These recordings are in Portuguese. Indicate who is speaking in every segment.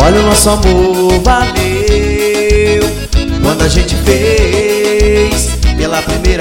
Speaker 1: Olha, o nosso amor valeu quando a gente fez pela primeira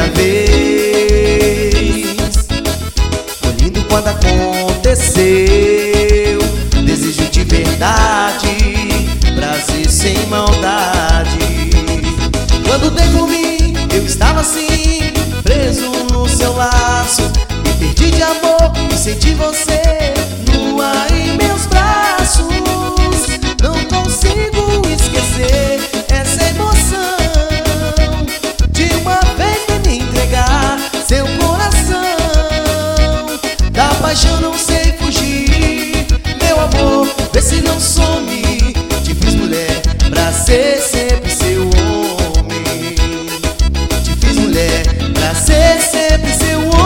Speaker 1: vez. Foi lindo quando aconteceu, desejo de verdade, prazer sem maldade. Quando dei por mim, eu estava assim, preso no seu laço. Me perdi de amor e senti você nua em meus braços. Não consigo esquecer essa emoção de uma vez me entregar seu coração. Da paixão não sei fugir, meu amor, vê se não some. Te fiz mulher pra ser sempre seu homem. Te fiz mulher pra ser sempre seu homem.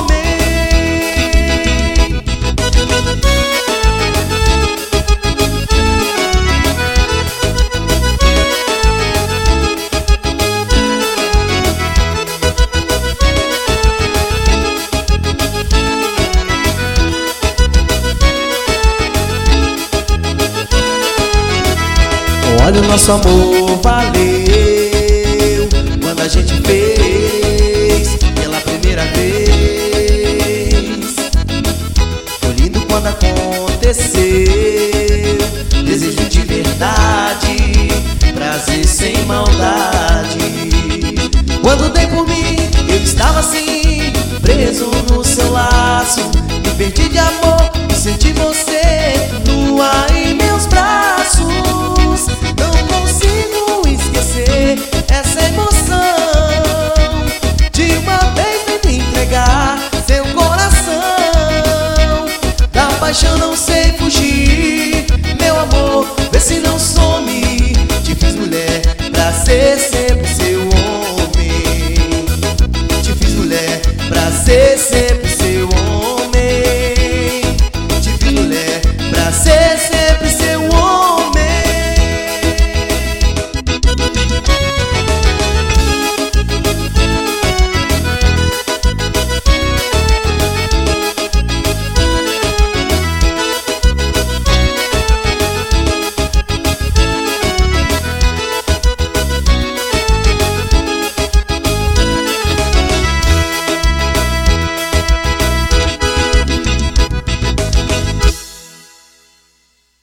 Speaker 1: Olha, o nosso amor valeu quando a gente fez pela primeira vez. Foi lindo quando aconteceu, desejo de verdade, prazer sem maldade. Quando dei por mim, eu estava assim, preso no seu laço. Me perdi de amor e senti você nua em meus braços. Não consigo esquecer essa emoção de uma vez me entregar seu coração. Da paixão não sei fugir, meu amor, vê se não some. Te fiz mulher pra ser sempre seu homem. Te fiz mulher pra ser sempre